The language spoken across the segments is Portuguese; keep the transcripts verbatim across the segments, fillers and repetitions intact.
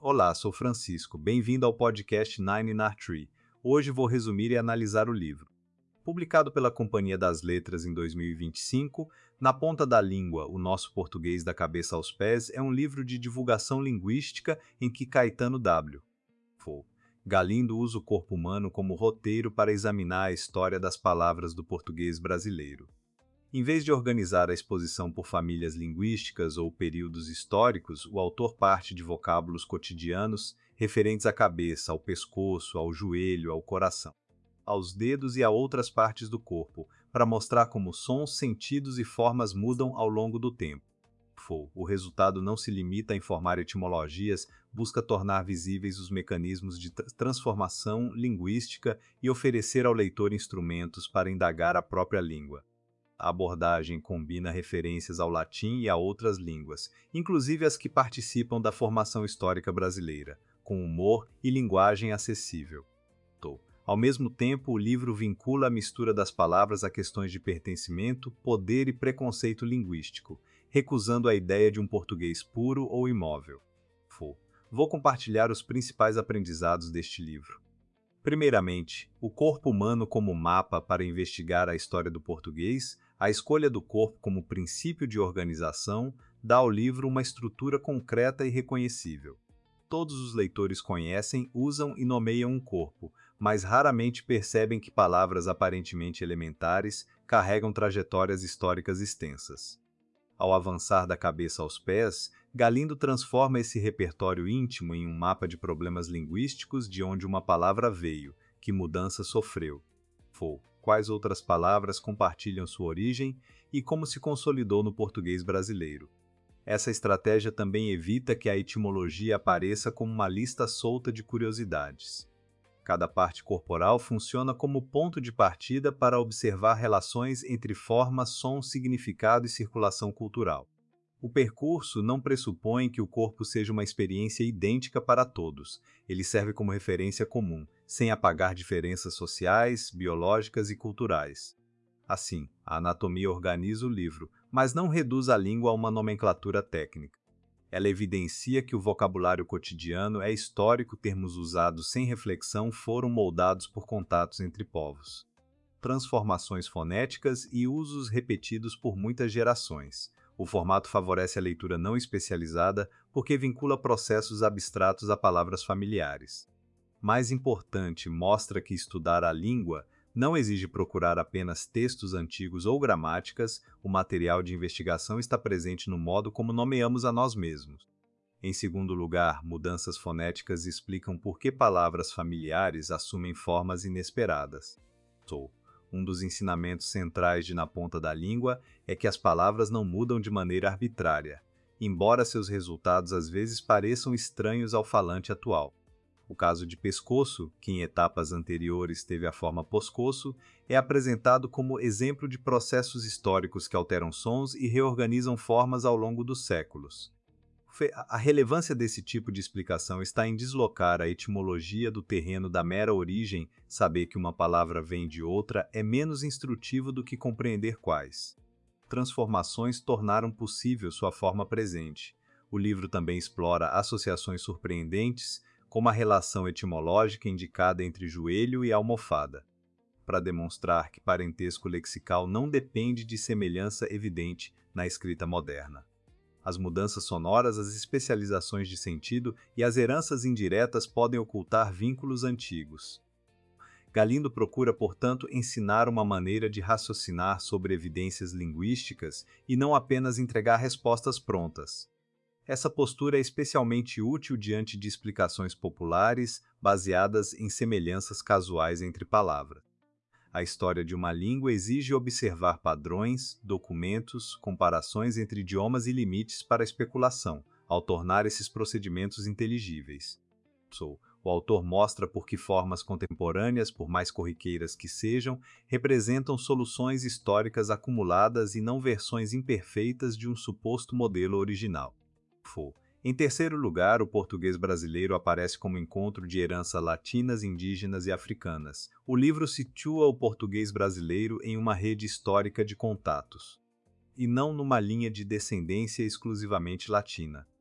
Olá, sou Francisco. Bem-vindo ao podcast Nine in Tree. Hoje vou resumir e analisar o livro. Publicado pela Companhia das Letras em dois mil e vinte e cinco, Na Ponta da Língua, o nosso português da cabeça aos pés é um livro de divulgação linguística em que Caetano W. Galindo usa o corpo humano como roteiro para examinar a história das palavras do português brasileiro. Em vez de organizar a exposição por famílias linguísticas ou períodos históricos, o autor parte de vocábulos cotidianos referentes à cabeça, ao pescoço, ao joelho, ao coração, aos dedos e a outras partes do corpo, para mostrar como sons, sentidos e formas mudam ao longo do tempo. O resultado não se limita a informar etimologias, busca tornar visíveis os mecanismos de transformação linguística e oferecer ao leitor instrumentos para indagar a própria língua. A abordagem combina referências ao latim e a outras línguas, inclusive as que participam da formação histórica brasileira, com humor e linguagem acessível. Ao mesmo tempo, o livro vincula a mistura das palavras a questões de pertencimento, poder e preconceito linguístico, recusando a ideia de um português puro ou imóvel. Vou compartilhar os principais aprendizados deste livro. Primeiramente, o corpo humano como mapa para investigar a história do português, a escolha do corpo como princípio de organização, dá ao livro uma estrutura concreta e reconhecível. Todos os leitores conhecem, usam e nomeiam um corpo, mas raramente percebem que palavras aparentemente elementares carregam trajetórias históricas extensas. Ao avançar da cabeça aos pés, Galindo transforma esse repertório íntimo em um mapa de problemas linguísticos de onde uma palavra veio, que mudança sofreu. Quais outras palavras compartilham sua origem e como se consolidou no português brasileiro. Essa estratégia também evita que a etimologia apareça como uma lista solta de curiosidades. Cada parte corporal funciona como ponto de partida para observar relações entre forma, som, significado e circulação cultural. O percurso não pressupõe que o corpo seja uma experiência idêntica para todos. Ele serve como referência comum, sem apagar diferenças sociais, biológicas e culturais. Assim, a anatomia organiza o livro, mas não reduz a língua a uma nomenclatura técnica. Ela evidencia que o vocabulário cotidiano é histórico, termos usados sem reflexão foram moldados por contatos entre povos. Transformações fonéticas e usos repetidos por muitas gerações. O formato favorece a leitura não especializada porque vincula processos abstratos a palavras familiares. Mais importante, mostra que estudar a língua não exige procurar apenas textos antigos ou gramáticas, o material de investigação está presente no modo como nomeamos a nós mesmos. Em segundo lugar, mudanças fonéticas explicam por que palavras familiares assumem formas inesperadas. Um dos ensinamentos centrais de Na Ponta da Língua é que as palavras não mudam de maneira arbitrária, embora seus resultados às vezes pareçam estranhos ao falante atual. O caso de pescoço, que em etapas anteriores teve a forma poscoço, é apresentado como exemplo de processos históricos que alteram sons e reorganizam formas ao longo dos séculos. A relevância desse tipo de explicação está em deslocar a etimologia do terreno da mera origem. Saber que uma palavra vem de outra é menos instrutivo do que compreender quais transformações tornaram possível sua forma presente. O livro também explora associações surpreendentes, como a relação etimológica indicada entre joelho e almofada, para demonstrar que parentesco lexical não depende de semelhança evidente na escrita moderna. As mudanças sonoras, as especializações de sentido e as heranças indiretas podem ocultar vínculos antigos. Galindo procura, portanto, ensinar uma maneira de raciocinar sobre evidências linguísticas e não apenas entregar respostas prontas. Essa postura é especialmente útil diante de explicações populares baseadas em semelhanças casuais entre palavras. A história de uma língua exige observar padrões, documentos, comparações entre idiomas e limites para a especulação, ao tornar esses procedimentos inteligíveis. O autor mostra por que formas contemporâneas, por mais corriqueiras que sejam, representam soluções históricas acumuladas e não versões imperfeitas de um suposto modelo original. Em terceiro lugar, o português brasileiro aparece como encontro de heranças latinas, indígenas e africanas. O livro situa o português brasileiro em uma rede histórica de contatos, e não numa linha de descendência exclusivamente latina.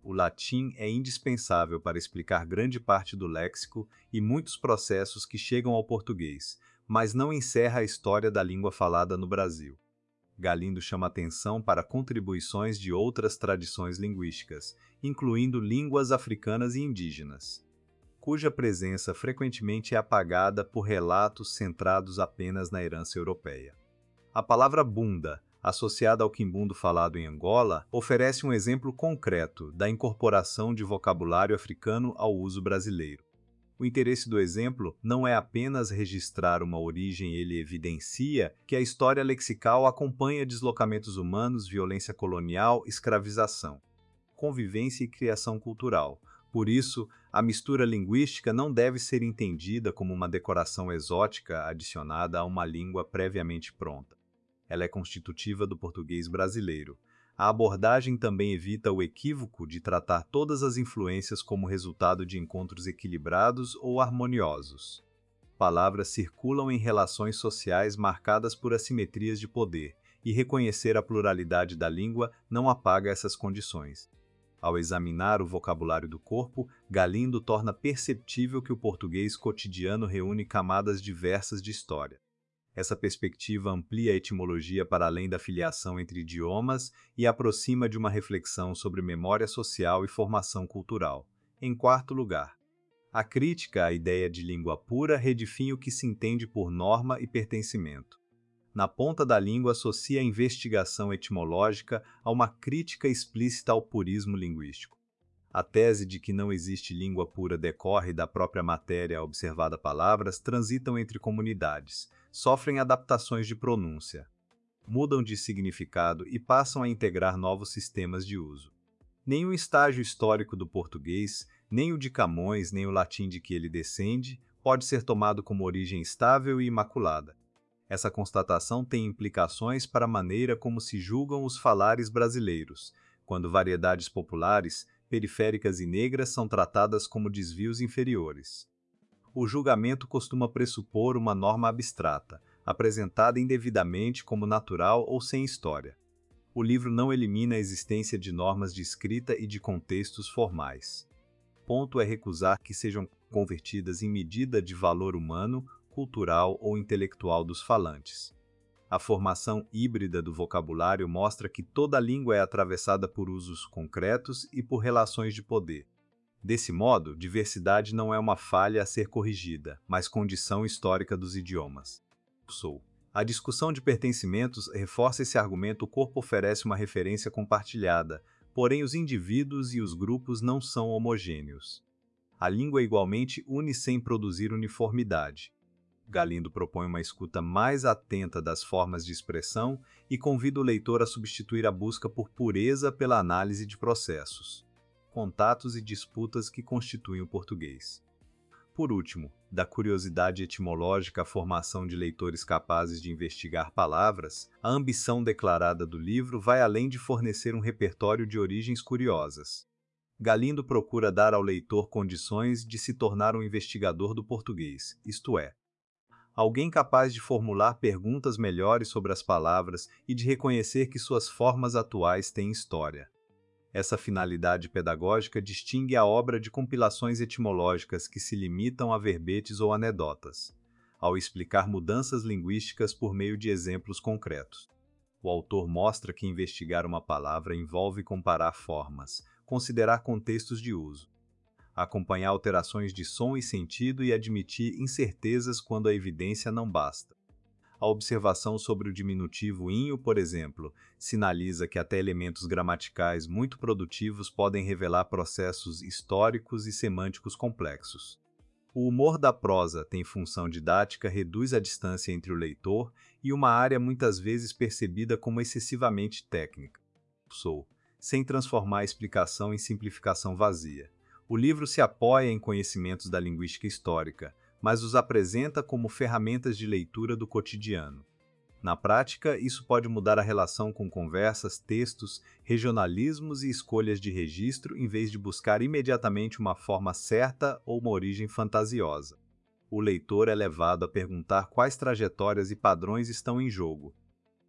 O latim é indispensável para explicar grande parte do léxico e muitos processos que chegam ao português, mas não encerra a história da língua falada no Brasil. Galindo chama atenção para contribuições de outras tradições linguísticas, incluindo línguas africanas e indígenas, cuja presença frequentemente é apagada por relatos centrados apenas na herança europeia. A palavra bunda, associada ao quimbundo falado em Angola, oferece um exemplo concreto da incorporação de vocabulário africano ao uso brasileiro. O interesse do exemplo não é apenas registrar uma origem, ele evidencia que a história lexical acompanha deslocamentos humanos, violência colonial, escravização, convivência e criação cultural. Por isso, a mistura linguística não deve ser entendida como uma decoração exótica adicionada a uma língua previamente pronta. Ela é constitutiva do português brasileiro. A abordagem também evita o equívoco de tratar todas as influências como resultado de encontros equilibrados ou harmoniosos. Palavras circulam em relações sociais marcadas por assimetrias de poder, e reconhecer a pluralidade da língua não apaga essas condições. Ao examinar o vocabulário do corpo, Galindo torna perceptível que o português cotidiano reúne camadas diversas de história. Essa perspectiva amplia a etimologia para além da filiação entre idiomas e aproxima de uma reflexão sobre memória social e formação cultural. Em quarto lugar, a crítica à ideia de língua pura redefine o que se entende por norma e pertencimento. Na ponta da língua associa a investigação etimológica a uma crítica explícita ao purismo linguístico. A tese de que não existe língua pura decorre da própria matéria observada palavras transitam entre comunidades, sofrem adaptações de pronúncia, mudam de significado e passam a integrar novos sistemas de uso. Nem o estágio histórico do português, nem o de Camões, nem o latim de que ele descende, pode ser tomado como origem estável e imaculada. Essa constatação tem implicações para a maneira como se julgam os falares brasileiros, quando variedades populares, periféricas e negras são tratadas como desvios inferiores. O julgamento costuma pressupor uma norma abstrata, apresentada indevidamente como natural ou sem história. O livro não elimina a existência de normas de escrita e de contextos formais. Ponto é recusar que sejam convertidas em medida de valor humano, cultural ou intelectual dos falantes. A formação híbrida do vocabulário mostra que toda língua é atravessada por usos concretos e por relações de poder. Desse modo, diversidade não é uma falha a ser corrigida, mas condição histórica dos idiomas. Sou. A discussão de pertencimentos reforça esse argumento. O corpo oferece uma referência compartilhada, porém os indivíduos e os grupos não são homogêneos. A língua igualmente une sem produzir uniformidade. Galindo propõe uma escuta mais atenta das formas de expressão e convida o leitor a substituir a busca por pureza pela análise de processos, contatos e disputas que constituem o português. Por último, da curiosidade etimológica à formação de leitores capazes de investigar palavras, a ambição declarada do livro vai além de fornecer um repertório de origens curiosas. Galindo procura dar ao leitor condições de se tornar um investigador do português, isto é, alguém capaz de formular perguntas melhores sobre as palavras e de reconhecer que suas formas atuais têm história. Essa finalidade pedagógica distingue a obra de compilações etimológicas que se limitam a verbetes ou anedotas, ao explicar mudanças linguísticas por meio de exemplos concretos. O autor mostra que investigar uma palavra envolve comparar formas, considerar contextos de uso, acompanhar alterações de som e sentido e admitir incertezas quando a evidência não basta. A observação sobre o diminutivo inho, por exemplo, sinaliza que até elementos gramaticais muito produtivos podem revelar processos históricos e semânticos complexos. O humor da prosa tem função didática, reduz a distância entre o leitor e uma área muitas vezes percebida como excessivamente técnica. Sou, sem transformar a explicação em simplificação vazia. O livro se apoia em conhecimentos da linguística histórica, mas os apresenta como ferramentas de leitura do cotidiano. Na prática, isso pode mudar a relação com conversas, textos, regionalismos e escolhas de registro em vez de buscar imediatamente uma forma certa ou uma origem fantasiosa. O leitor é levado a perguntar quais trajetórias e padrões estão em jogo.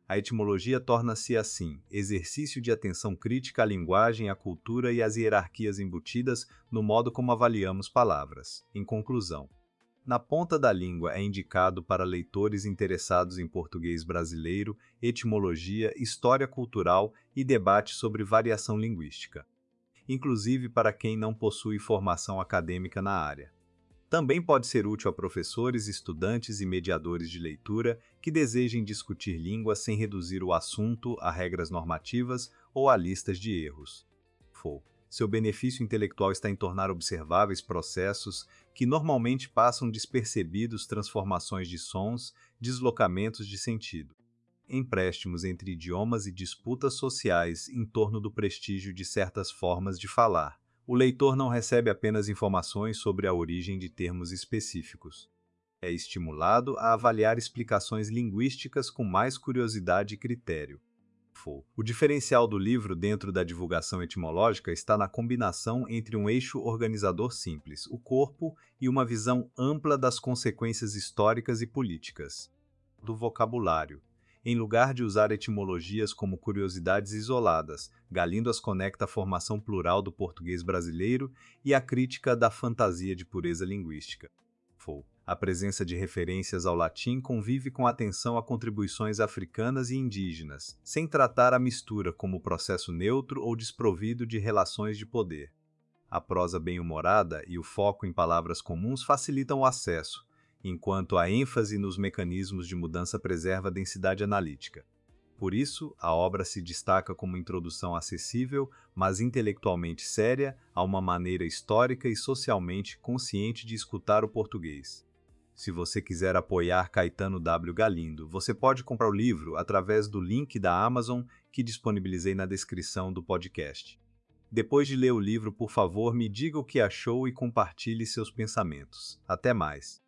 A etimologia torna-se, assim, exercício de atenção crítica à linguagem, à cultura e às hierarquias embutidas no modo como avaliamos palavras. Em conclusão, Na Ponta da Língua é indicado para leitores interessados em português brasileiro, etimologia, história cultural e debate sobre variação linguística, inclusive para quem não possui formação acadêmica na área. Também pode ser útil a professores, estudantes e mediadores de leitura que desejem discutir línguas sem reduzir o assunto a regras normativas ou a listas de erros. Fo. Seu benefício intelectual está em tornar observáveis processos que normalmente passam despercebidos, transformações de sons, deslocamentos de sentido, empréstimos entre idiomas e disputas sociais em torno do prestígio de certas formas de falar. O leitor não recebe apenas informações sobre a origem de termos específicos. É estimulado a avaliar explicações linguísticas com mais curiosidade e critério. O diferencial do livro dentro da divulgação etimológica está na combinação entre um eixo organizador simples, o corpo, e uma visão ampla das consequências históricas e políticas do vocabulário. Em lugar de usar etimologias como curiosidades isoladas, Galindo as conecta à formação plural do português brasileiro e à crítica da fantasia de pureza linguística. A presença de referências ao latim convive com atenção a contribuições africanas e indígenas, sem tratar a mistura como processo neutro ou desprovido de relações de poder. A prosa bem-humorada e o foco em palavras comuns facilitam o acesso, enquanto a ênfase nos mecanismos de mudança preserva a densidade analítica. Por isso, a obra se destaca como introdução acessível, mas intelectualmente séria, a uma maneira histórica e socialmente consciente de escutar o português. Se você quiser apoiar Caetano W. Galindo, você pode comprar o livro através do link da Amazon que disponibilizei na descrição do podcast. Depois de ler o livro, por favor, me diga o que achou e compartilhe seus pensamentos. Até mais!